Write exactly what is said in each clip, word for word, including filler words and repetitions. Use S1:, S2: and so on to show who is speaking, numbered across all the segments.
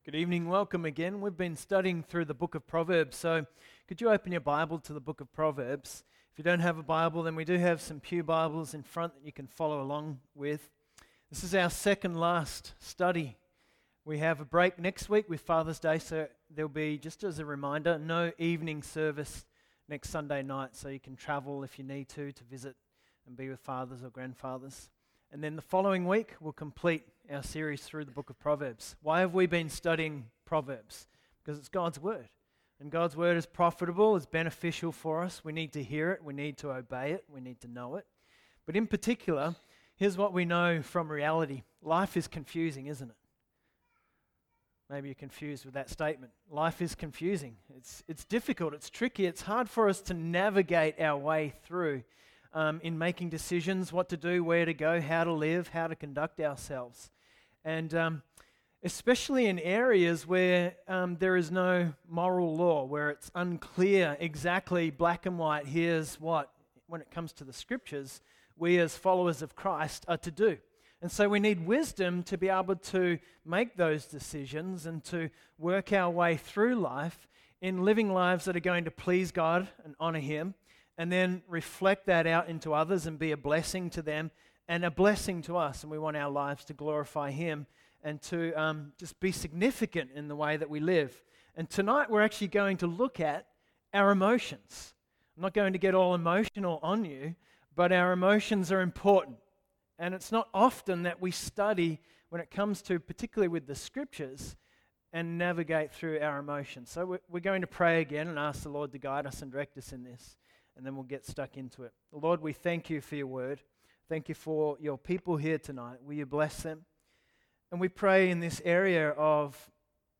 S1: Good evening, welcome again. We've been studying through the book of Proverbs, so could you open your Bible to the book of Proverbs? If you don't have a Bible, then we do have some pew Bibles in front that you can follow along with. This is our second last study. We have a break next week with Father's Day, so there'll be, just as a reminder, no evening service next Sunday night, so you can travel if you need to, to visit and be with fathers or grandfathers. And then the following week, we'll complete our series through the book of Proverbs. Why have we been studying Proverbs? Because it's God's word. And God's word is profitable, it's beneficial for us. We need to hear it, we need to obey it, we need to know it. But in particular, here's what we know from reality. Life is confusing, isn't it? Maybe you're confused with that statement. Life is confusing. It's, it's difficult, it's tricky, it's hard for us to navigate our way through Um, in making decisions, what to do, where to go, how to live, how to conduct ourselves. And um, especially in areas where um, there is no moral law, where it's unclear exactly black and white, here's what, when it comes to the scriptures, we as followers of Christ are to do. And so we need wisdom to be able to make those decisions and to work our way through life in living lives that are going to please God and honor Him, and then reflect that out into others and be a blessing to them and a blessing to us. And we want our lives to glorify Him and to um, just be significant in the way that we live. And tonight we're actually going to look at our emotions. I'm not going to get all emotional on you, but our emotions are important. And it's not often that we study when it comes to, particularly with the scriptures, and navigate through our emotions. So we're going to pray again and ask the Lord to guide us and direct us in this. And then we'll get stuck into it. Lord, we thank you for your word. Thank you for your people here tonight. Will you bless them? And we pray in this area of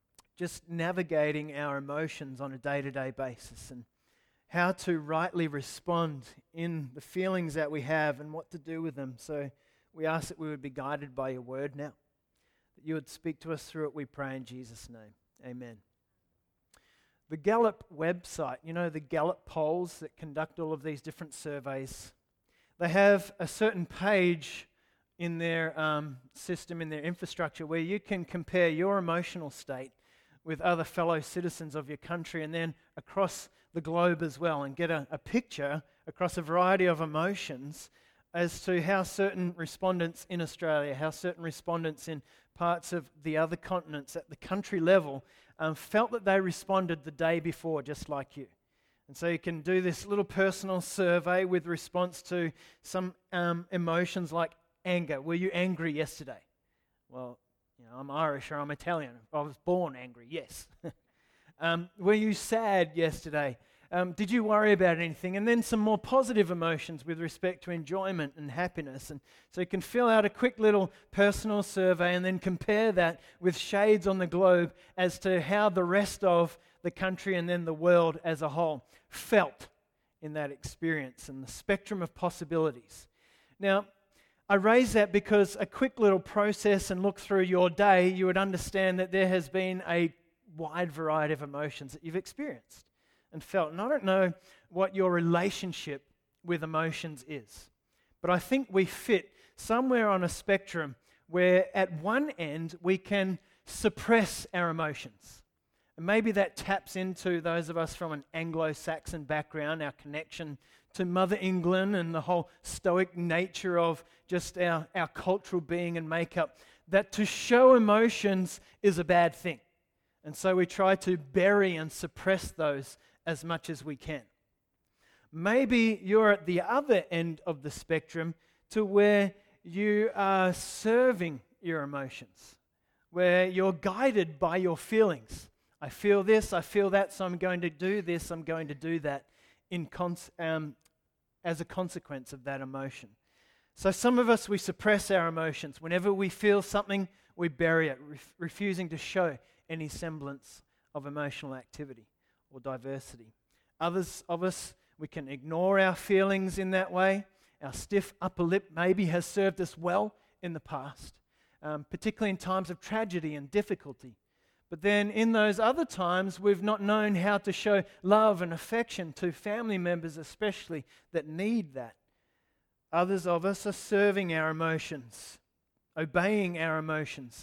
S1: just navigating our emotions on a day-to-day basis and how to rightly respond in the feelings that we have and what to do with them. So we ask that we would be guided by your word now. That you would speak to us through it, we pray in Jesus' name. Amen. The Gallup website, you know, the Gallup polls that conduct all of these different surveys, they have a certain page in their um, system, in their infrastructure, where you can compare your emotional state with other fellow citizens of your country and then across the globe as well, and get a, a picture across a variety of emotions as to how certain respondents in Australia, how certain respondents in parts of the other continents at the country level um, felt that they responded the day before just like you. And so you can do this little personal survey with response to some um, emotions like anger. Were you angry yesterday? Well, you know, I'm Irish or I'm Italian. I was born angry, yes. um, were you sad yesterday? Um, did you worry about anything? And then some more positive emotions with respect to enjoyment and happiness. And so you can fill out a quick little personal survey and then compare that with shades on the globe as to how the rest of the country and then the world as a whole felt in that experience and the spectrum of possibilities. Now, I raise that because a quick little process and look through your day, you would understand that there has been a wide variety of emotions that you've experienced and felt. And I don't know what your relationship with emotions is, but I think we fit somewhere on a spectrum where at one end we can suppress our emotions. And maybe that taps into those of us from an Anglo-Saxon background, our connection to Mother England and the whole stoic nature of just our, our cultural being and makeup, that to show emotions is a bad thing. And so we try to bury and suppress those as much as we can. Maybe you're at the other end of the spectrum to where you are serving your emotions, where you're guided by your feelings. I feel this, I feel that, so I'm going to do this, I'm going to do that in cons- um, as a consequence of that emotion. So some of us, we suppress our emotions. Whenever we feel something, we bury it, ref- refusing to show any semblance of emotional activity or diversity. Others of us, we can ignore our feelings in that way. Our stiff upper lip maybe has served us well in the past, um, particularly in times of tragedy and difficulty. But then in those other times, we've not known how to show love and affection to family members especially that need that. Others of us are serving our emotions, obeying our emotions,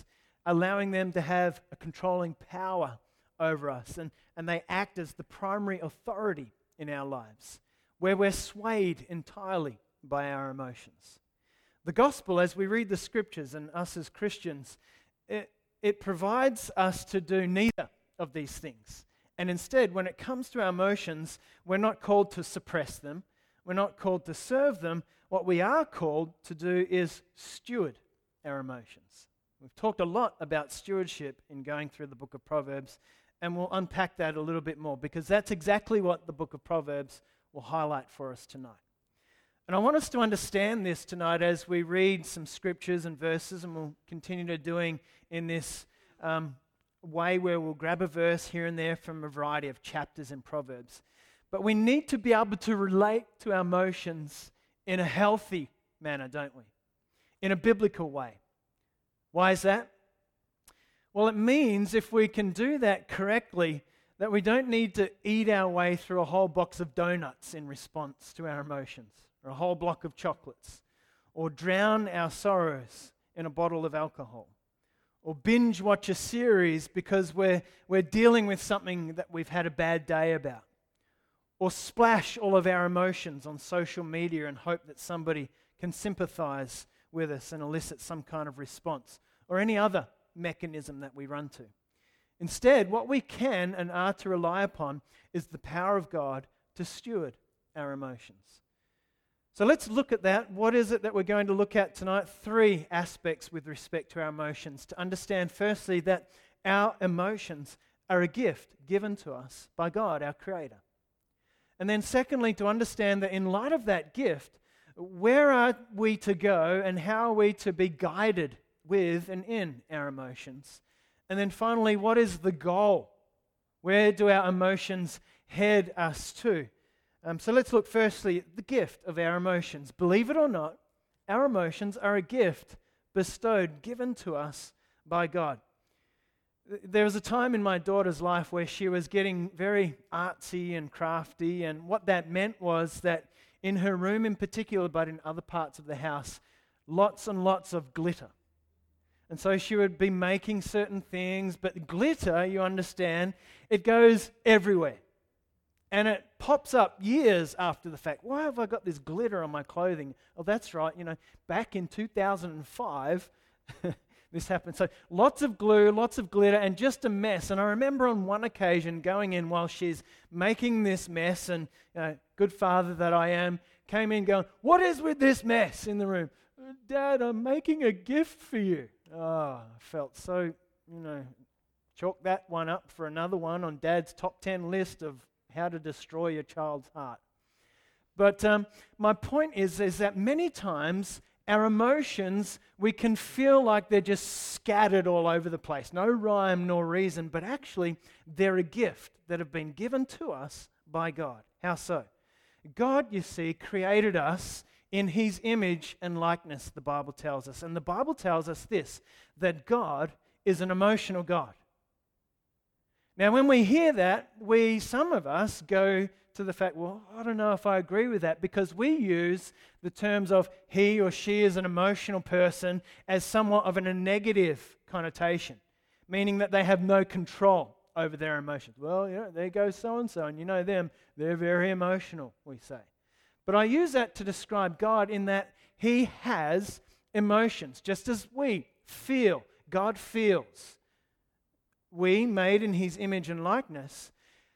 S1: allowing them to have a controlling power over us, and, and they act as the primary authority in our lives, where we're swayed entirely by our emotions. The gospel, as we read the scriptures, and us as Christians, it, it provides us to do neither of these things. And instead, when it comes to our emotions, we're not called to suppress them. We're not called to serve them. What we are called to do is steward our emotions. We've talked a lot about stewardship in going through the book of Proverbs, and we'll unpack that a little bit more, because that's exactly what the book of Proverbs will highlight for us tonight. And I want us to understand this tonight as we read some scriptures and verses, and we'll continue to doing in this um, way where we'll grab a verse here and there from a variety of chapters in Proverbs. But we need to be able to relate to our emotions in a healthy manner, don't we? In a biblical way. Why is that? Well, it means if we can do that correctly, that we don't need to eat our way through a whole box of donuts in response to our emotions, or a whole block of chocolates, or drown our sorrows in a bottle of alcohol, or binge watch a series because we're, we're dealing with something that we've had a bad day about, or splash all of our emotions on social media and hope that somebody can sympathize with us and elicit some kind of response, or any other mechanism that we run to. Instead, what we can and are to rely upon is the power of God to steward our emotions. So let's look at that. What is it that we're going to look at tonight? Three aspects with respect to our emotions. To understand, firstly, that our emotions are a gift given to us by God, our Creator. And then secondly, to understand that in light of that gift, where are we to go and how are we to be guided with and in our emotions? And then finally, what is the goal? Where do our emotions head us to? Um, so let's look firstly at the gift of our emotions. Believe it or not, our emotions are a gift bestowed, given to us by God. There was a time in my daughter's life where she was getting very artsy and crafty, and what that meant was that in her room in particular, but in other parts of the house, lots and lots of glitter. And so she would be making certain things, but glitter, you understand, it goes everywhere. And it pops up years after the fact. Why have I got this glitter on my clothing? Oh, that's right, you know, back in two thousand five, this happened. So lots of glue, lots of glitter, and just a mess. And I remember on one occasion going in while she's making this mess, and you know, good father that I am, came in going, "What is with this mess in the room?" "Dad, I'm making a gift for you." Oh, I felt so, you know, chalk that one up for another one on Dad's top ten list of how to destroy your child's heart. But um, my point is, is that many times our emotions, we can feel like they're just scattered all over the place. No rhyme nor reason, but actually they're a gift that have been given to us by God. How so? God, you see, created us in His image and likeness, the Bible tells us. And the Bible tells us this, that God is an emotional God. Now, when we hear that, we, some of us, go to the fact, well, I don't know if I agree with that, because we use the terms of he or she is an emotional person as somewhat of an, a negative connotation, meaning that they have no control over their emotions. Well, you know, there goes so-and-so, and you know them, they're very emotional, we say. But I use that to describe God in that He has emotions, just as we feel. God feels. We, made in His image and likeness,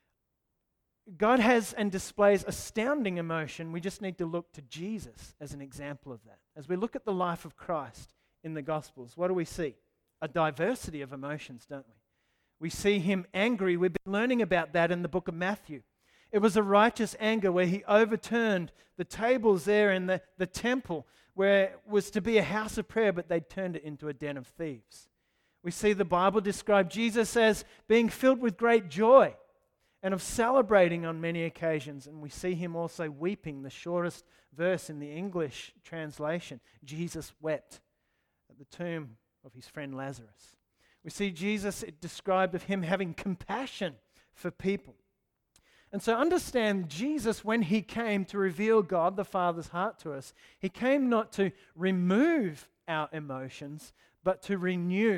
S1: God has and displays astounding emotion. We just need to look to Jesus as an example of that. As we look at the life of Christ in the Gospels, what do we see? A diversity of emotions, don't we? We see Him angry. We've been learning about that in the book of Matthew. It was a righteous anger where He overturned the tables there in the, the temple where it was to be a house of prayer, but they turned it into a den of thieves. We see the Bible describe Jesus as being filled with great joy and of celebrating on many occasions. And we see Him also weeping, the shortest verse in the English translation. Jesus wept at the tomb of His friend Lazarus. We see Jesus described of Him having compassion for people. And so understand, Jesus, when He came to reveal God the Father's heart to us, He came not to remove our emotions, but to renew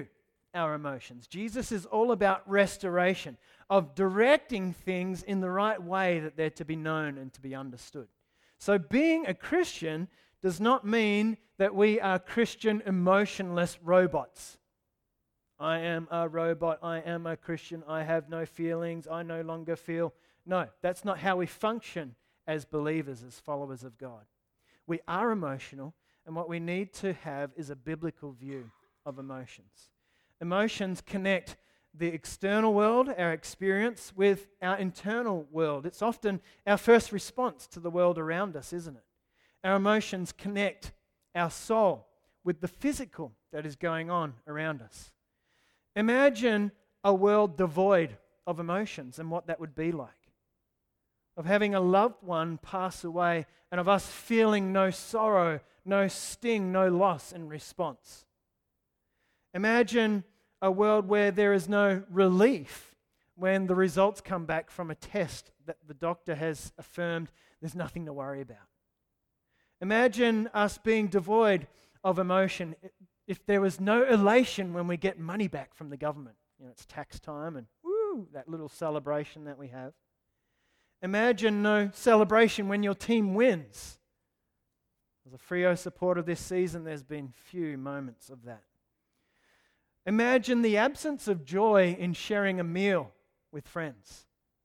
S1: our emotions. Jesus is all about restoration, of directing things in the right way that they're to be known and to be understood. So being a Christian does not mean that we are Christian emotionless robots. I am a robot, I am a Christian, I have no feelings, I no longer feel. No, that's not how we function as believers, as followers of God. We are emotional, and what we need to have is a biblical view of emotions. Emotions connect the external world, our experience, with our internal world. It's often our first response to the world around us, isn't it? Our emotions connect our soul with the physical that is going on around us. Imagine a world devoid of emotions and what that would be like. Of having a loved one pass away and of us feeling no sorrow, no sting, no loss in response. Imagine a world where there is no relief when the results come back from a test that the doctor has affirmed there's nothing to worry about. Imagine us being devoid of emotion if there was no elation when we get money back from the government. You know, it's tax time and woo, that little celebration that we have. Imagine no celebration when your team wins. As a Freo supporter this season, there's been few moments of that. Imagine the absence of joy in sharing a meal with friends.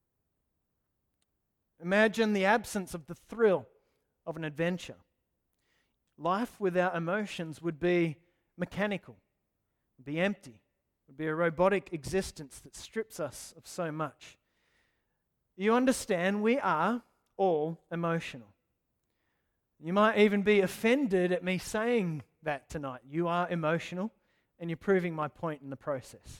S1: Imagine the absence of the thrill of an adventure. Life without emotions would be mechanical, would be empty, would be a robotic existence that strips us of so much. You understand, we are all emotional. You might even be offended at me saying that tonight. You are emotional, and you're proving my point in the process.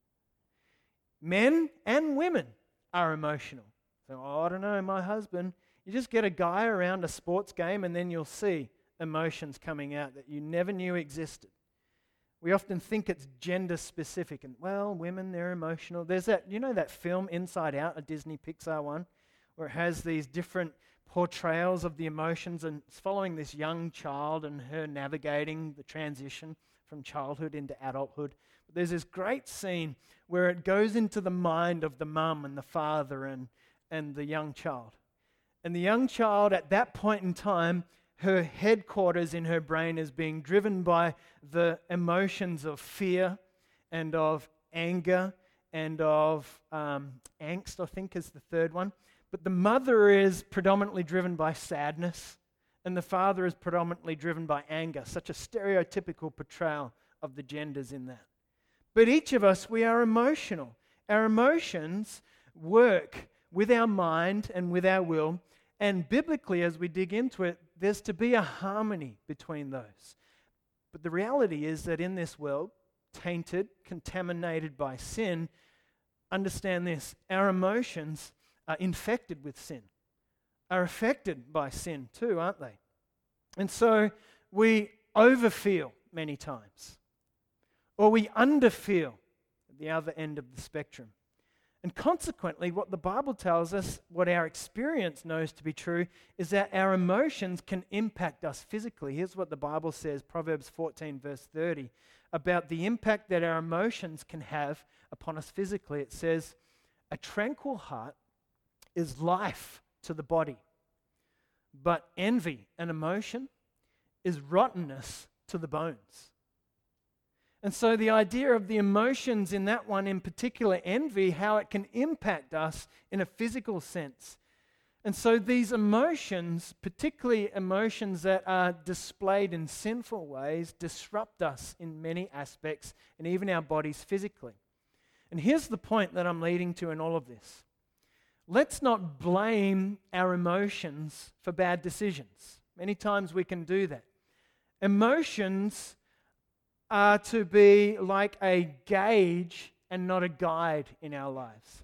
S1: Men and women are emotional. So, oh, I don't know, my husband. You just get a guy around a sports game and then you'll see emotions coming out that you never knew existed. We often think it's gender specific and, well, women, they're emotional. There's that, you know that film Inside Out, a Disney Pixar one, where it has these different portrayals of the emotions and it's following this young child and her navigating the transition from childhood into adulthood. But there's this great scene where it goes into the mind of the mum and the father and, and the young child. And the young child at that point in time, her headquarters in her brain is being driven by the emotions of fear and of anger and of um, angst, I think is the third one. But the mother is predominantly driven by sadness and the father is predominantly driven by anger. Such a stereotypical portrayal of the genders in that. But each of us, we are emotional. Our emotions work with our mind and with our will. And biblically, as we dig into it, there's to be a harmony between those. But the reality is that in this world, tainted, contaminated by sin, understand this, our emotions are infected with sin, are affected by sin too, aren't they? And so we overfeel many times, or we underfeel at the other end of the spectrum. And consequently, what the Bible tells us, what our experience knows to be true, is that our emotions can impact us physically. Here's what the Bible says, Proverbs fourteen, verse thirty, about the impact that our emotions can have upon us physically. It says, a tranquil heart is life to the body, but envy and emotion is rottenness to the bones. And so the idea of the emotions in that one in particular, envy, how it can impact us in a physical sense. And so these emotions, particularly emotions that are displayed in sinful ways, disrupt us in many aspects and even our bodies physically. And here's the point that I'm leading to in all of this. Let's not blame our emotions for bad decisions. Many times we can do that. Emotions are to be like a gauge and not a guide in our lives.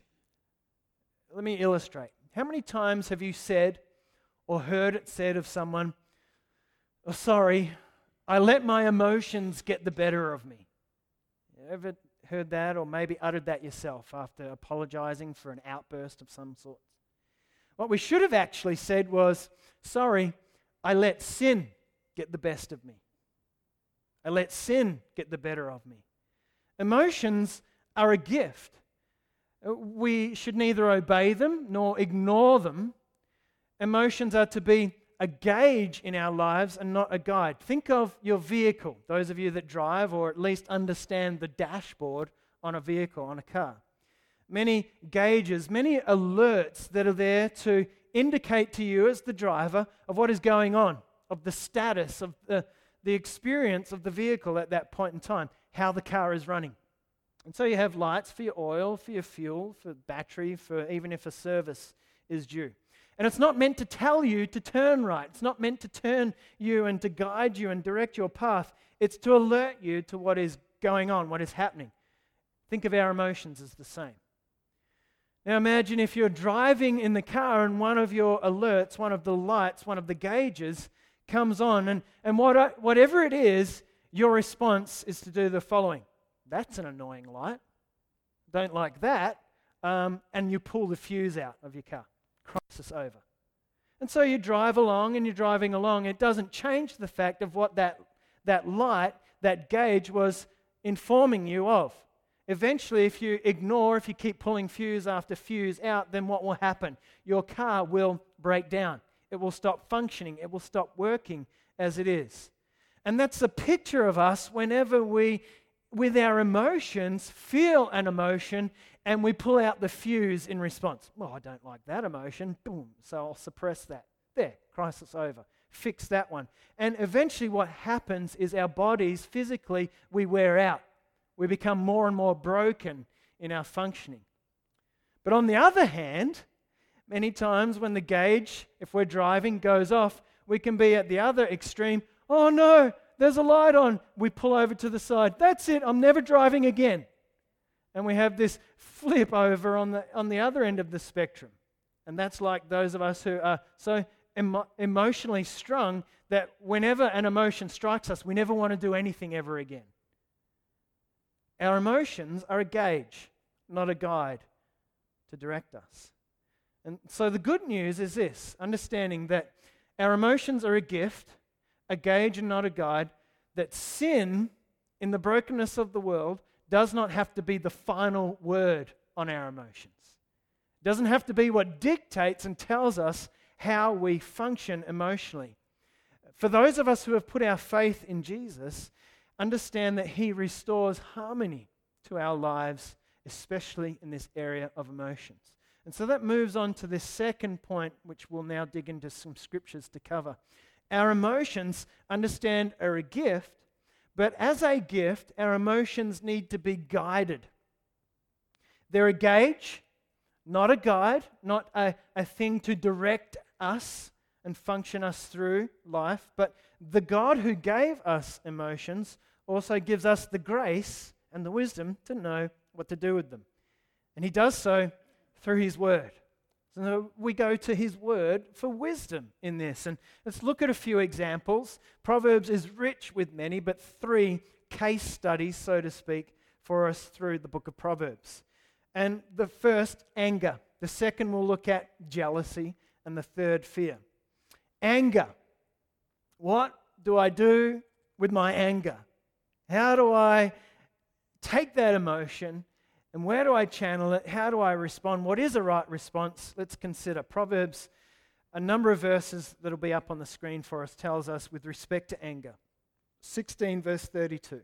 S1: Let me illustrate. How many times have you said or heard it said of someone, oh, sorry, I let my emotions get the better of me? You ever heard that or maybe uttered that yourself after apologizing for an outburst of some sort? What we should have actually said was, sorry, I let sin get the best of me. I let sin get the better of me. Emotions are a gift. We should neither obey them nor ignore them. Emotions are to be a gauge in our lives and not a guide. Think of your vehicle, those of you that drive or at least understand the dashboard on a vehicle, on a car. Many gauges, many alerts that are there to indicate to you as the driver of what is going on, of the status, of the, the experience of the vehicle at that point in time, how the car is running. And so you have lights for your oil, for your fuel, for battery, for even if a service is due. And it's not meant to tell you to turn right. It's not meant to turn you and to guide you and direct your path. It's to alert you to what is going on, what is happening. Think of our emotions as the same. Now imagine if you're driving in the car and one of your alerts, one of the lights, one of the gauges comes on, and, and what, whatever it is, your response is to do the following. That's an annoying light. Don't like that. Um, and you pull the fuse out of your car. Crisis over. And so you drive along and you're driving along. It doesn't change the fact of what that, that light, that gauge was informing you of. Eventually, if you ignore, if you keep pulling fuse after fuse out, then what will happen? Your car will break down. It will stop functioning. It will stop working as it is. And that's a picture of us whenever we, with our emotions, feel an emotion and we pull out the fuse in response. Well, I don't like that emotion. Boom. So I'll suppress that. There, crisis over. Fix that one. And eventually what happens is our bodies, physically, we wear out. We become more and more broken in our functioning. But on the other hand, many times when the gauge, if we're driving, goes off, we can be at the other extreme. Oh no, there's a light on. We pull over to the side. That's it, I'm never driving again. And we have this flip over on the, on the other end of the spectrum. And that's like those of us who are so emo- emotionally strung that whenever an emotion strikes us, we never want to do anything ever again. Our emotions are a gauge, not a guide to direct us. And so the good news is this, understanding that our emotions are a gift, a gauge and not a guide, that sin in the brokenness of the world does not have to be the final word on our emotions. It doesn't have to be what dictates and tells us how we function emotionally. For those of us who have put our faith in Jesus, understand that He restores harmony to our lives, especially in this area of emotions. And so that moves on to this second point, which we'll now dig into some scriptures to cover. Our emotions, understand, are a gift, but as a gift, our emotions need to be guided. They're a gauge, not a guide, not a, a thing to direct us and function us through life, but the God who gave us emotions also gives us the grace and the wisdom to know what to do with them. And He does so through His Word. So we go to His Word for wisdom in this. And let's look at a few examples. Proverbs is rich with many, but three case studies, so to speak, for us through the book of Proverbs. And the first, anger. The second, we'll look at jealousy. And the third, fear. Anger. What do I do with my anger? How do I take that emotion and where do I channel it? How do I respond? What is a right response? Let's consider. Proverbs, a number of verses that will be up on the screen for us, tells us with respect to anger. sixteen verse thirty-two.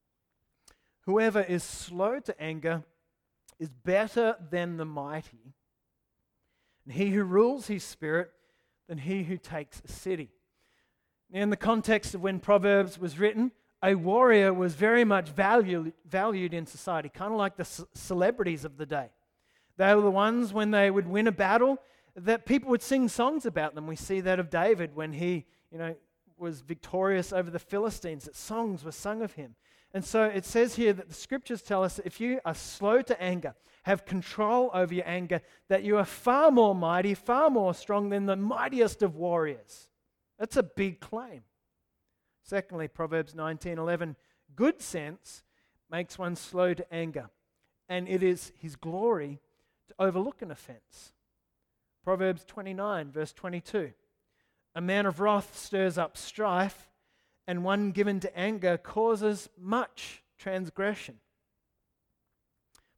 S1: Whoever is slow to anger is better than the mighty, and he who rules his spirit than he who takes a city. Now, in the context of when Proverbs was written, a warrior was very much valued, valued in society, kind of like the c- celebrities of the day. They were the ones, when they would win a battle, that people would sing songs about them. We see that of David when he, you know, was victorious over the Philistines, that songs were sung of him. And so it says here that the scriptures tell us that if you are slow to anger, have control over your anger, that you are far more mighty, far more strong than the mightiest of warriors. That's a big claim. Secondly, Proverbs nineteen eleven, good sense makes one slow to anger, and it is his glory to overlook an offense. Proverbs twenty-nine, verse twenty-two, a man of wrath stirs up strife, and one given to anger causes much transgression.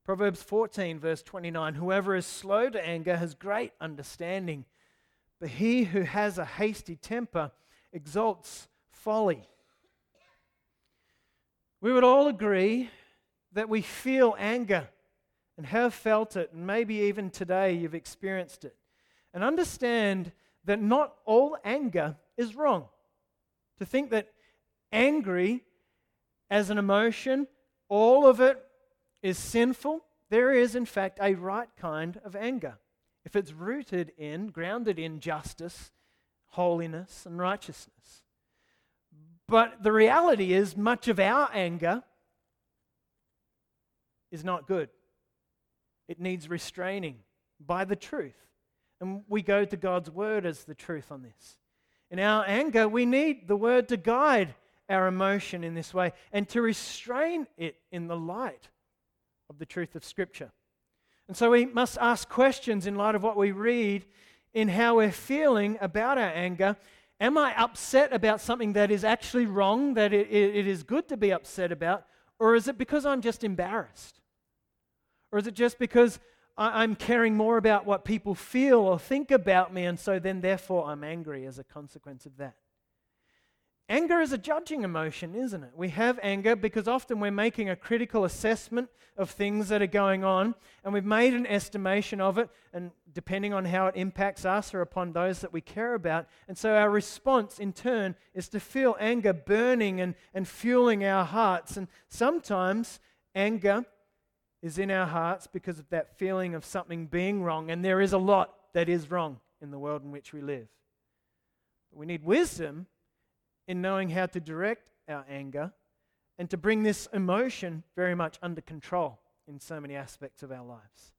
S1: Proverbs fourteen, verse twenty-nine, whoever is slow to anger has great understanding, but he who has a hasty temper exalts folly. We would all agree that we feel anger and have felt it, and maybe even today you've experienced it. And understand that not all anger is wrong. To think that angry as an emotion, all of it is sinful, there is in fact a right kind of anger. If it's rooted in, grounded in justice, holiness, and righteousness. But the reality is, much of our anger is not good. It needs restraining by the truth. And we go to God's word as the truth on this. In our anger, we need the word to guide our emotion in this way and to restrain it in the light of the truth of Scripture. And so we must ask questions in light of what we read in how we're feeling about our anger. Am I upset about something that is actually wrong, that it, it is good to be upset about, or is it because I'm just embarrassed? Or is it just because I'm caring more about what people feel or think about me, and so then therefore I'm angry as a consequence of that? Anger is a judging emotion, isn't it? We have anger because often we're making a critical assessment of things that are going on, and we've made an estimation of it, and depending on how it impacts us or upon those that we care about. And so our response in turn is to feel anger burning and, and fueling our hearts. And sometimes anger is in our hearts because of that feeling of something being wrong, and there is a lot that is wrong in the world in which we live. But we need wisdom in knowing how to direct our anger and to bring this emotion very much under control in so many aspects of our lives.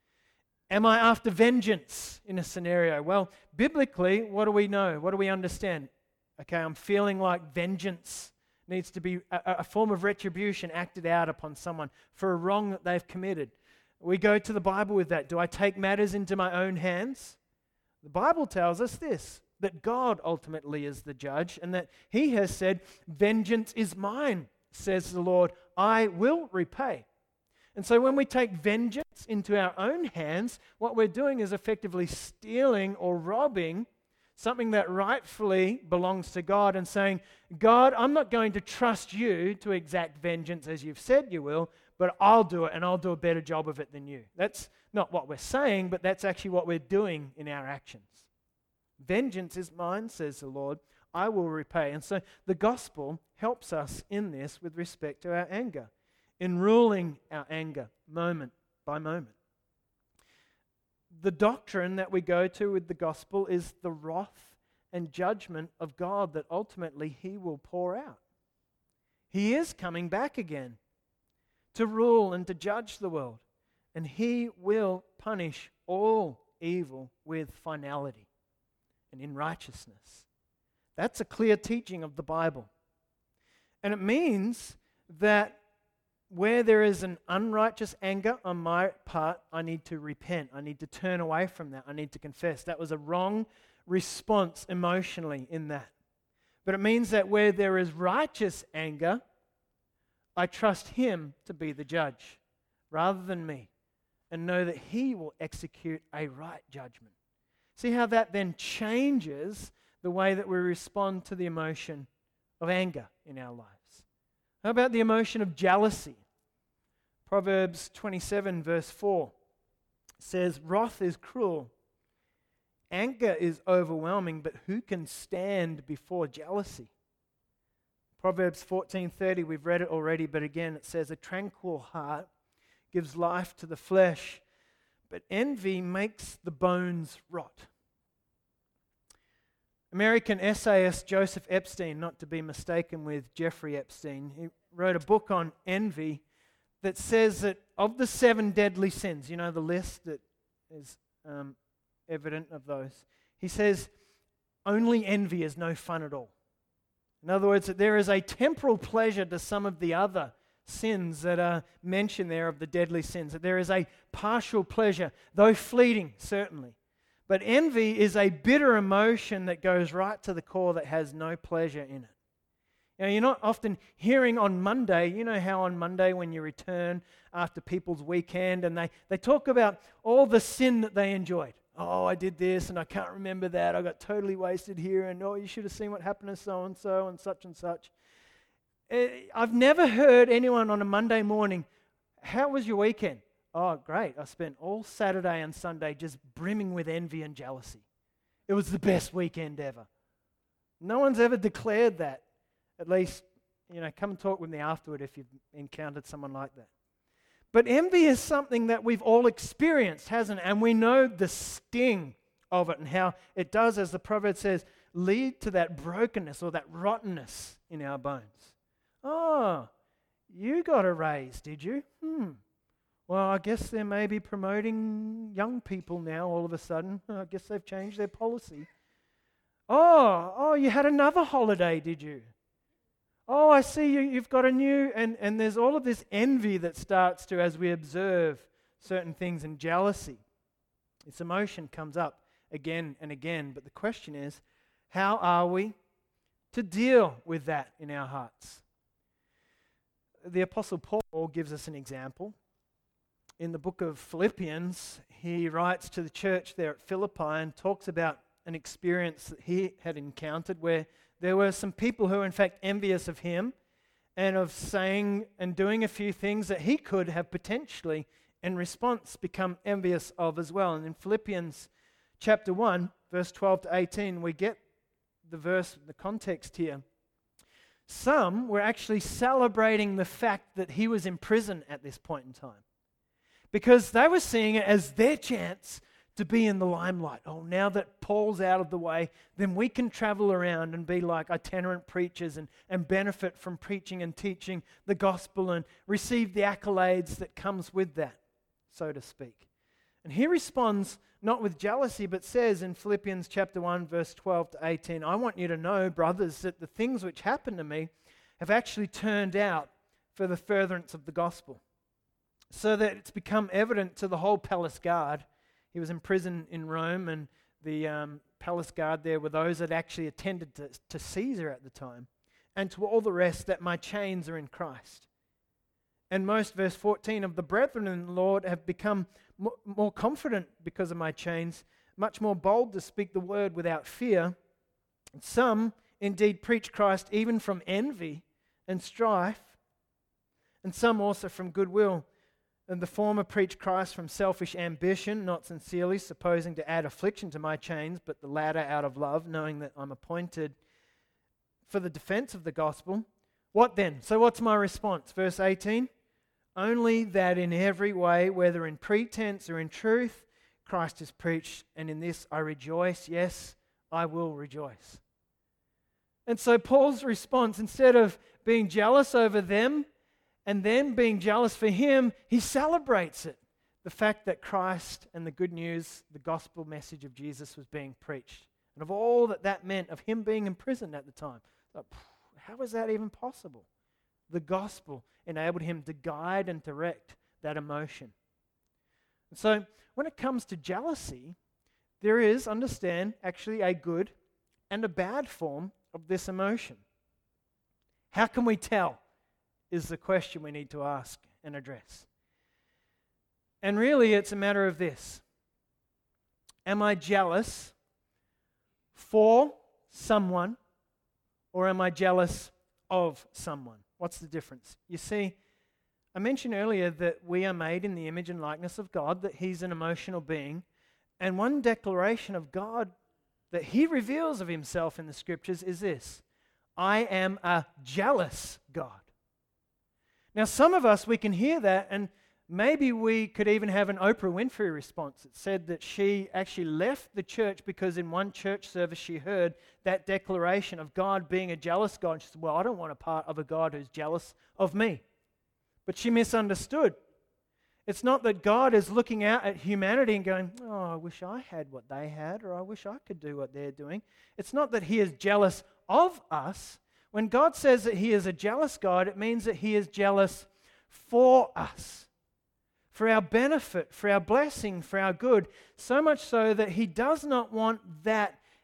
S1: Am I after vengeance in a scenario? Well, biblically, what do we know? What do we understand? Okay, I'm feeling like vengeance needs to be a, a form of retribution acted out upon someone for a wrong that they've committed. We go to the Bible with that. Do I take matters into my own hands? The Bible tells us this, that God ultimately is the judge, and that He has said, vengeance is mine, says the Lord, I will repay. And so when we take vengeance into our own hands, what we're doing is effectively stealing or robbing something that rightfully belongs to God, and saying, God, I'm not going to trust you to exact vengeance as you've said you will, but I'll do it, and I'll do a better job of it than you. That's not what we're saying, but that's actually what we're doing in our actions. Vengeance is mine, says the Lord, I will repay. And so the gospel helps us in this with respect to our anger, in ruling our anger moment by moment. The doctrine that we go to with the gospel is the wrath and judgment of God that ultimately He will pour out. He is coming back again to rule and to judge the world, and He will punish all evil with finality and in righteousness. That's a clear teaching of the Bible. And it means that where there is an unrighteous anger on my part, I need to repent. I need to turn away from that. I need to confess. That was a wrong response emotionally in that. But it means that where there is righteous anger, I trust Him to be the judge rather than me, and know that He will execute a right judgment. See how that then changes the way that we respond to the emotion of anger in our lives. How about the emotion of jealousy? Proverbs twenty-seven verse four says, wrath is cruel, anger is overwhelming, but who can stand before jealousy? Proverbs fourteen thirty, we've read it already, but again it says, a tranquil heart gives life to the flesh, but envy makes the bones rot. American essayist Joseph Epstein, not to be mistaken with Jeffrey Epstein, he wrote a book on envy that says that of the seven deadly sins, you know the list that is um, evident of those, he says only envy is no fun at all. In other words, that there is a temporal pleasure to some of the other sins that are mentioned there of the deadly sins, that there is a partial pleasure, though fleeting, certainly. But envy is a bitter emotion that goes right to the core that has no pleasure in it. You know, you're not often hearing on Monday, you know how on Monday when you return after people's weekend and they, they talk about all the sin that they enjoyed. Oh, I did this and I can't remember that. I got totally wasted here and oh, you should have seen what happened to so-and-so and such and such. I've never heard anyone on a Monday morning, how was your weekend? Oh, great. I spent all Saturday and Sunday just brimming with envy and jealousy. It was the best weekend ever. No one's ever declared that. At least, you know, come and talk with me afterward if you've encountered someone like that. But envy is something that we've all experienced, hasn't it? And we know the sting of it and how it does, as the proverb says, lead to that brokenness or that rottenness in our bones. Oh, you got a raise, did you? Hmm. Well, I guess they're maybe promoting young people now all of a sudden. I guess they've changed their policy. Oh, oh, you had another holiday, did you? Oh, I see you, you've got a new, and, and there's all of this envy that starts to, as we observe certain things, and jealousy. This emotion comes up again and again, but the question is, how are we to deal with that in our hearts? The Apostle Paul gives us an example. In the book of Philippians, he writes to the church there at Philippi and talks about an experience that he had encountered where there were some people who were in fact envious of him and of saying and doing a few things that he could have potentially in response become envious of as well. And in Philippians chapter one, verse twelve to eighteen, we get the verse, the context here. Some were actually celebrating the fact that he was in prison at this point in time because they were seeing it as their chance to be in the limelight. Oh, now that Paul's out of the way, then we can travel around and be like itinerant preachers and, and benefit from preaching and teaching the gospel and receive the accolades that comes with that, so to speak. And he responds not with jealousy, but says in Philippians chapter one, verse twelve to eighteen, I want you to know, brothers, that the things which happened to me have actually turned out for the furtherance of the gospel, so that it's become evident to the whole palace guard. He was in prison in Rome, and the um, palace guard there were those that actually attended to, to Caesar at the time, and to all the rest that my chains are in Christ. And most, verse fourteen, of the brethren in the Lord have become mo- more confident because of my chains, much more bold to speak the word without fear. And some indeed preach Christ even from envy and strife, and some also from goodwill. And the former preach Christ from selfish ambition, not sincerely, supposing to add affliction to my chains, but the latter out of love, knowing that I'm appointed for the defense of the gospel. What then? So what's my response? Verse eighteen, only that in every way, whether in pretense or in truth, Christ is preached, and in this I rejoice. Yes, I will rejoice. And so Paul's response, instead of being jealous over them, and then being jealous for him, he celebrates it. The fact that Christ and the good news, the gospel message of Jesus was being preached. And of all that that meant, of him being in prison at the time. Like, how was that even possible? The gospel enabled him to guide and direct that emotion. And so when it comes to jealousy, there is, understand, actually a good and a bad form of this emotion. How can we tell? Is the question we need to ask and address. And really it's a matter of this. Am I jealous for someone or am I jealous of someone? What's the difference? You see, I mentioned earlier that we are made in the image and likeness of God, that He's an emotional being. And one declaration of God that He reveals of Himself in the Scriptures is this: I am a jealous God. Now, some of us, we can hear that, and maybe we could even have an Oprah Winfrey response. It said that she actually left the church because in one church service she heard that declaration of God being a jealous God. She said, well, I don't want a part of a God who's jealous of me. But she misunderstood. It's not that God is looking out at humanity and going, oh, I wish I had what they had, or I wish I could do what they're doing. It's not that He is jealous of us. When God says that He is a jealous God, it means that He is jealous for us, for our benefit, for our blessing, for our good, so much so that He does not want that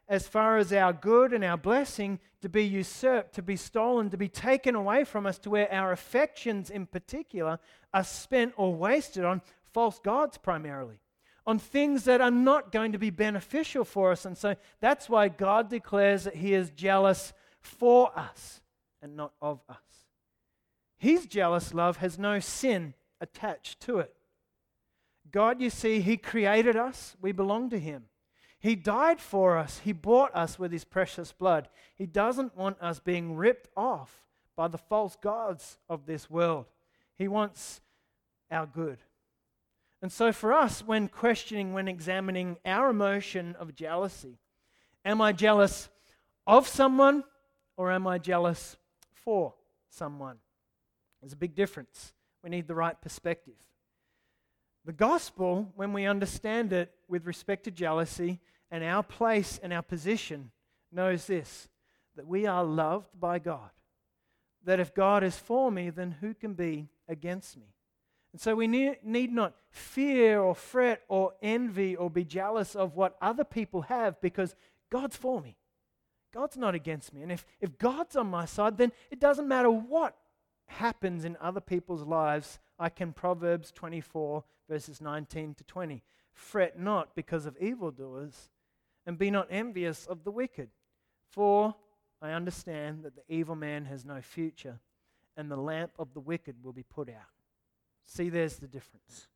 S1: as far as our good and our blessing, to be usurped, to be stolen, to be taken away from us, to where our affections in particular are spent or wasted on false gods primarily, on things that are not going to be beneficial for us. And so that's why God declares that He is jealous for us and not of us. His jealous love has no sin attached to it. God, you see, He created us. We belong to Him. He died for us. He bought us with His precious blood. He doesn't want us being ripped off by the false gods of this world. He wants our good. And so for us, when questioning, when examining our emotion of jealousy, am I jealous of someone or am I jealous for someone? There's a big difference. We need the right perspective. The gospel, when we understand it with respect to jealousy and our place and our position, knows this, that we are loved by God. That if God is for me, then who can be against me? And so we need, need not fear or fret or envy or be jealous of what other people have, because God's for me. God's not against me. And if, if God's on my side, then it doesn't matter what happens in other people's lives. I can, Proverbs twenty-four, verses nineteen to twenty. Fret not because of evildoers, and be not envious of the wicked. For I understand that the evil man has no future, and the lamp of the wicked will be put out. See, there's the difference.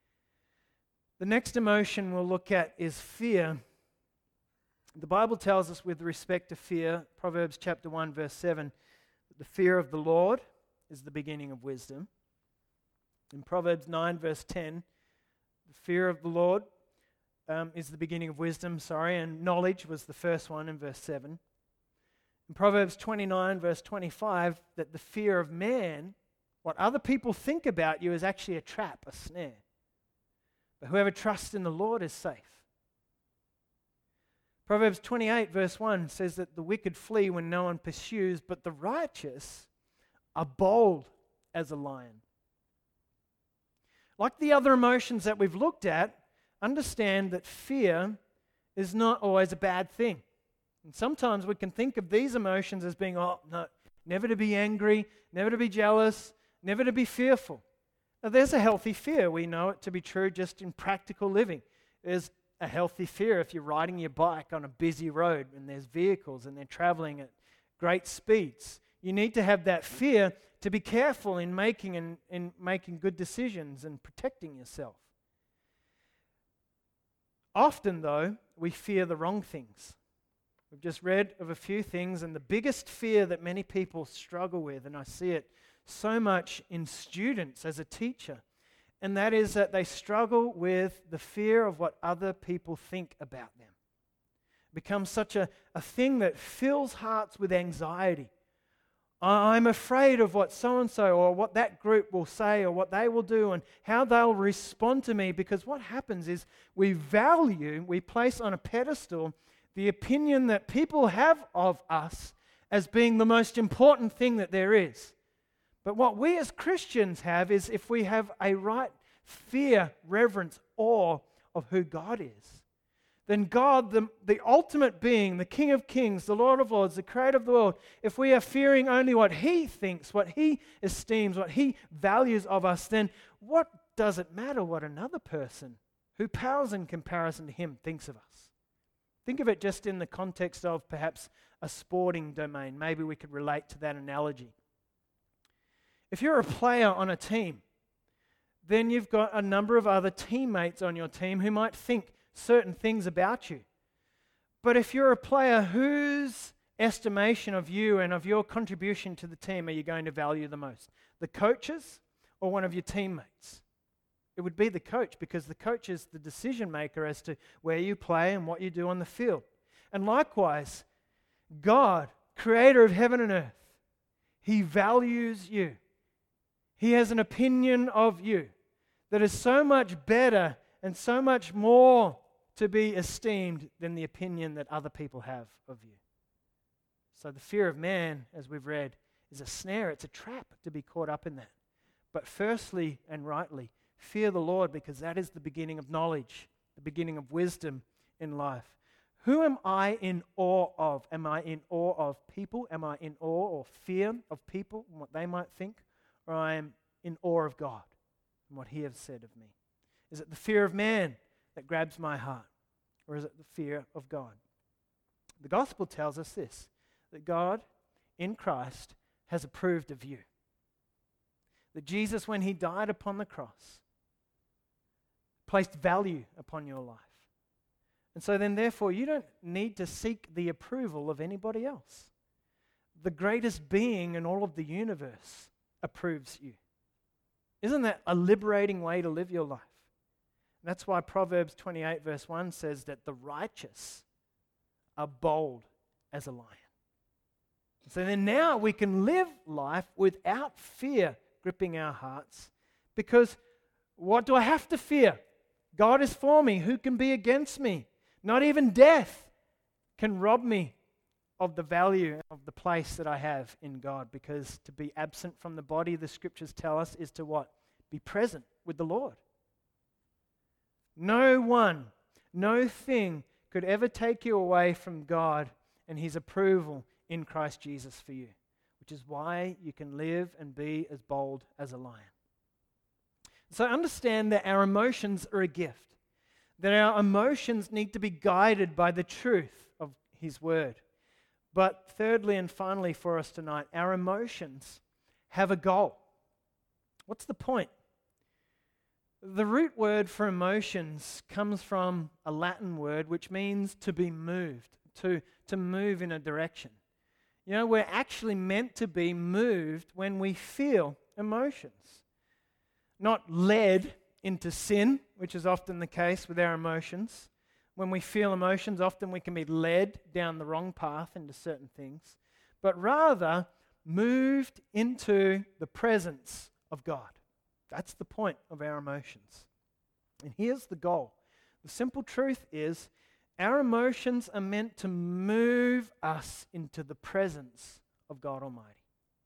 S1: The next emotion we'll look at is fear. The Bible tells us with respect to fear, Proverbs chapter one, verse seven, that the fear of the Lord is the beginning of wisdom. In Proverbs nine, verse ten, the fear of the Lord um, is the beginning of wisdom, sorry, and knowledge was the first one in verse seven. In Proverbs twenty-nine, verse twenty-five, that the fear of man, what other people think about you, is actually a trap, a snare. But whoever trusts in the Lord is safe. Proverbs twenty-eight, verse one says that the wicked flee when no one pursues, but the righteous are bold as a lion. Like the other emotions that we've looked at, understand that fear is not always a bad thing. And sometimes we can think of these emotions as being, oh, no, never to be angry, never to be jealous, never to be fearful. Now, there's a healthy fear. We know it to be true just in practical living. There's a healthy fear if you're riding your bike on a busy road and there's vehicles and they're traveling at great speeds. You need to have that fear to be careful in making and in making good decisions and protecting yourself. Often, though, we fear the wrong things. We've just read of a few things, and the biggest fear that many people struggle with, and I see it so much in students as a teacher, and that is that they struggle with the fear of what other people think about them. It becomes such a, a thing that fills hearts with anxiety. I'm afraid of what so-and-so or what that group will say or what they will do and how they'll respond to me, because what happens is we value, we place on a pedestal the opinion that people have of us as being the most important thing that there is. But what we as Christians have is if we have a right fear, reverence, awe of who God is, then God, the, the ultimate being, the King of Kings, the Lord of Lords, the Creator of the world, if we are fearing only what He thinks, what He esteems, what He values of us, then what does it matter what another person who pales in comparison to Him thinks of us? Think of it just in the context of perhaps a sporting domain. Maybe we could relate to that analogy. If you're a player on a team, then you've got a number of other teammates on your team who might think certain things about you. But if you're a player, whose estimation of you and of your contribution to the team are you going to value the most? The coaches or one of your teammates? It would be the coach, because the coach is the decision maker as to where you play and what you do on the field. And likewise, God, creator of heaven and earth, He values you. He has an opinion of you that is so much better and so much more to be esteemed than the opinion that other people have of you. So the fear of man, as we've read, is a snare. It's a trap to be caught up in that. But firstly and rightly, fear the Lord, because that is the beginning of knowledge, the beginning of wisdom in life. Who am I in awe of? Am I in awe of people? Am I in awe or fear of people and what they might think? Or I am in awe of God and what He has said of me? Is it the fear of man that grabs my heart? Or is it the fear of God? The gospel tells us this, that God in Christ has approved of you. That Jesus, when He died upon the cross, placed value upon your life. And so then, therefore, you don't need to seek the approval of anybody else. The greatest being in all of the universe approves you. Isn't that a liberating way to live your life? And that's why Proverbs twenty-eight verse one says that the righteous are bold as a lion. So then now we can live life without fear gripping our hearts, because what do I have to fear? God is for me. Who can be against me? Not even death can rob me of the value of the place that I have in God, because to be absent from the body, the scriptures tell us, is to what? Be present with the Lord. No one, no thing could ever take you away from God and His approval in Christ Jesus for you, which is why you can live and be as bold as a lion. So understand that our emotions are a gift, that our emotions need to be guided by the truth of His Word. But thirdly and finally for us tonight, our emotions have a goal. What's the point? The root word for emotions comes from a Latin word which means to be moved, to, to move in a direction. You know, we're actually meant to be moved when we feel emotions. Not led into sin, which is often the case with our emotions. When we feel emotions, often we can be led down the wrong path into certain things, but rather moved into the presence of God. That's the point of our emotions. And here's the goal. The simple truth is, our emotions are meant to move us into the presence of God Almighty.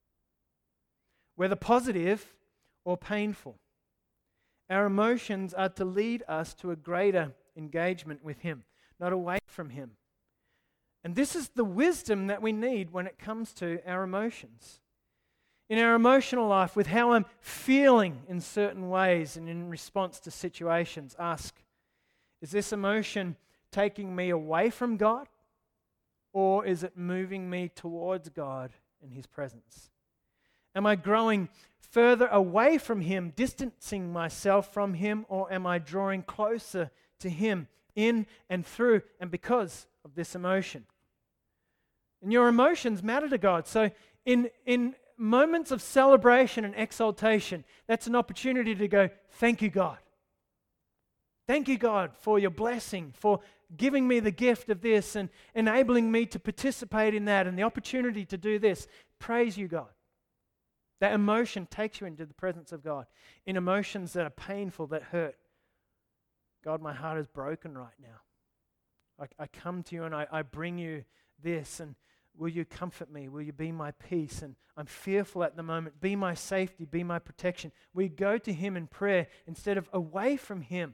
S1: Whether positive or painful, our emotions are to lead us to a greater engagement with Him, not away from Him. And this is the wisdom that we need when it comes to our emotions. In our emotional life, with how I'm feeling in certain ways and in response to situations, ask, is this emotion taking me away from God, or is it moving me towards God and His presence? Am I growing further away from Him, distancing myself from Him, or am I drawing closer to Him in and through and because of this emotion? And your emotions matter to God. So in, in moments of celebration and exaltation, that's an opportunity to go, thank you, God. Thank you, God, for your blessing, for giving me the gift of this and enabling me to participate in that and the opportunity to do this. Praise you, God. That emotion takes you into the presence of God. In emotions that are painful, that hurt, God, my heart is broken right now. I, I come to you and I, I bring you this, and will you comfort me? Will you be my peace? And I'm fearful at the moment. Be my safety, be my protection. We go to Him in prayer instead of away from Him.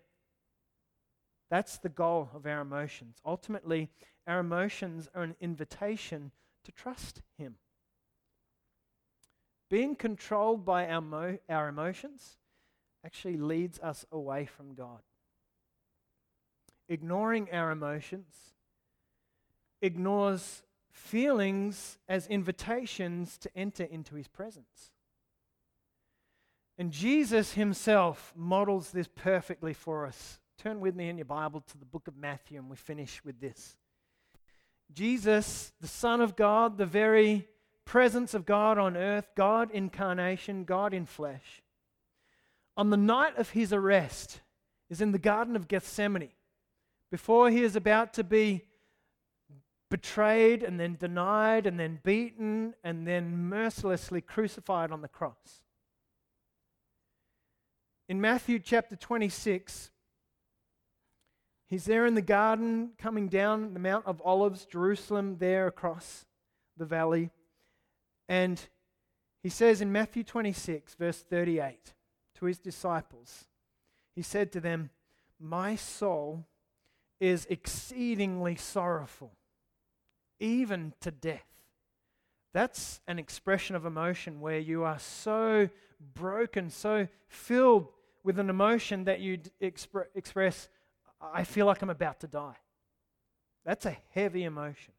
S1: That's the goal of our emotions. Ultimately, our emotions are an invitation to trust Him. Being controlled by our, mo- our emotions actually leads us away from God. Ignoring our emotions ignores feelings as invitations to enter into His presence. And Jesus Himself models this perfectly for us. Turn with me in your Bible to the book of Matthew, and we finish with this. Jesus, the Son of God, the very presence of God on earth, God incarnation, God in flesh, on the night of His arrest, is in the Garden of Gethsemane, before He is about to be betrayed and then denied and then beaten and then mercilessly crucified on the cross. In Matthew chapter twenty-six, He's there in the garden, coming down the Mount of Olives, Jerusalem, there across the valley. And He says in Matthew twenty-six, verse thirty-eight, to His disciples, He said to them, "My soul is exceedingly sorrowful, even to death. That's an expression of emotion where you are so broken, so filled with an emotion that you expre- express, I feel like I'm about to die. That's a heavy emotion.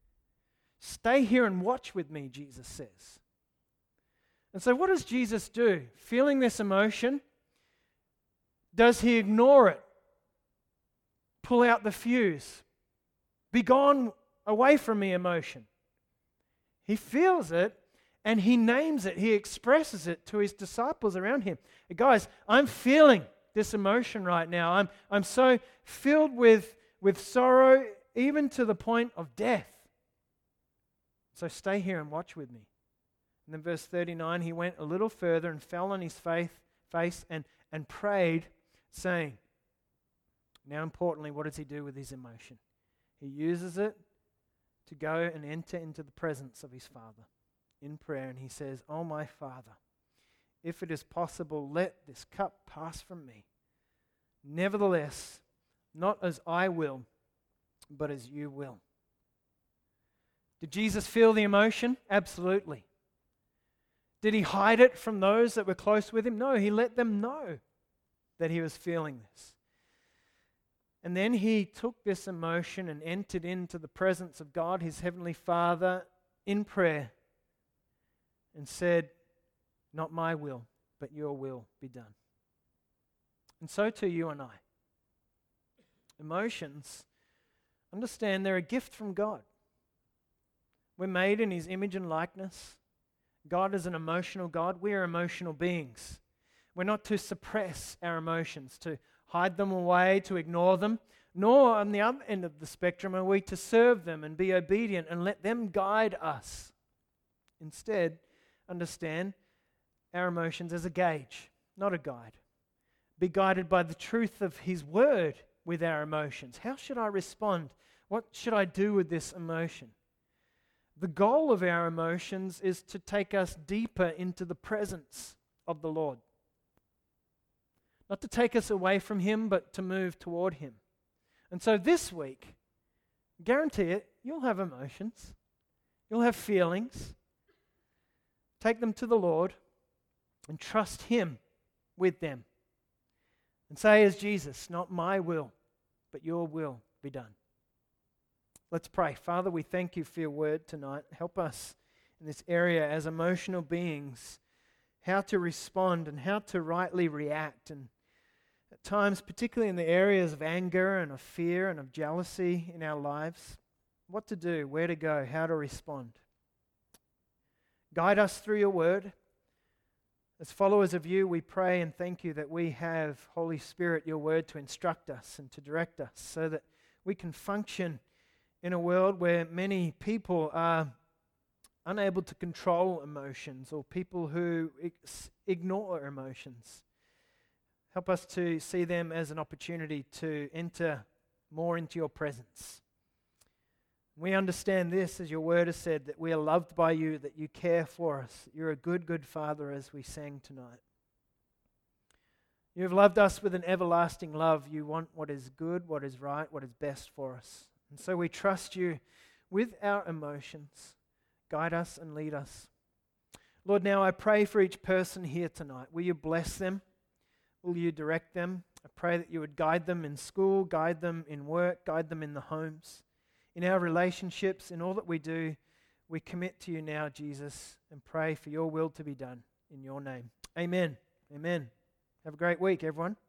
S1: Stay here and watch with me, Jesus says. And so what does Jesus do? Feeling this emotion, does he ignore it? Pull out the fuse? Be gone away from me, emotion. He feels it and he names it. He expresses it to his disciples around him. Guys, I'm feeling this emotion right now. I'm, I'm so filled with, with sorrow, even to the point of death. So stay here and watch with me. And then verse thirty-nine, he went a little further and fell on his faith, face and, and prayed, saying, now importantly, what does he do with his emotion? He uses it to go and enter into the presence of his Father in prayer. And he says, oh my Father, if it is possible, let this cup pass from me. Nevertheless, not as I will, but as you will. Did Jesus feel the emotion? Absolutely. Did he hide it from those that were close with him? No, he let them know that he was feeling this. And then he took this emotion and entered into the presence of God, his heavenly Father, in prayer and said, not my will, but your will be done. And so too you and I. Emotions, understand they're a gift from God. We're made in his image and likeness. God is an emotional God. We are emotional beings. We're not to suppress our emotions, to hide them away, to ignore them, nor on the other end of the spectrum are we to serve them and be obedient and let them guide us. Instead, understand our emotions as a gauge, not a guide. Be guided by the truth of his word with our emotions. How should I respond? What should I do with this emotion? The goal of our emotions is to take us deeper into the presence of the Lord. Not to take us away from him, but to move toward him. And so this week, guarantee it, you'll have emotions. You'll have feelings. Take them to the Lord and trust him with them. And say as Jesus, not my will, but your will be done. Let's pray. Father, we thank you for your word tonight. Help us in this area as emotional beings, how to respond and how to rightly react. And at times, particularly in the areas of anger and of fear and of jealousy in our lives, what to do, where to go, how to respond. Guide us through your word. As followers of you, we pray and thank you that we have, Holy Spirit, your word to instruct us and to direct us so that we can function in a world where many people are unable to control emotions or people who ex- ignore emotions. Help us to see them as an opportunity to enter more into your presence. We understand this, as your word has said, that we are loved by you, that you care for us, that you're a good, good Father, as we sang tonight. You have loved us with an everlasting love. You want what is good, what is right, what is best for us. And so we trust you with our emotions. Guide us and lead us. Lord, now I pray for each person here tonight. Will you bless them? Will you direct them? I pray that you would guide them in school, guide them in work, guide them in the homes, in our relationships, in all that we do. We commit to you now, Jesus, and pray for your will to be done in your name. Amen. Amen. Have a great week, everyone.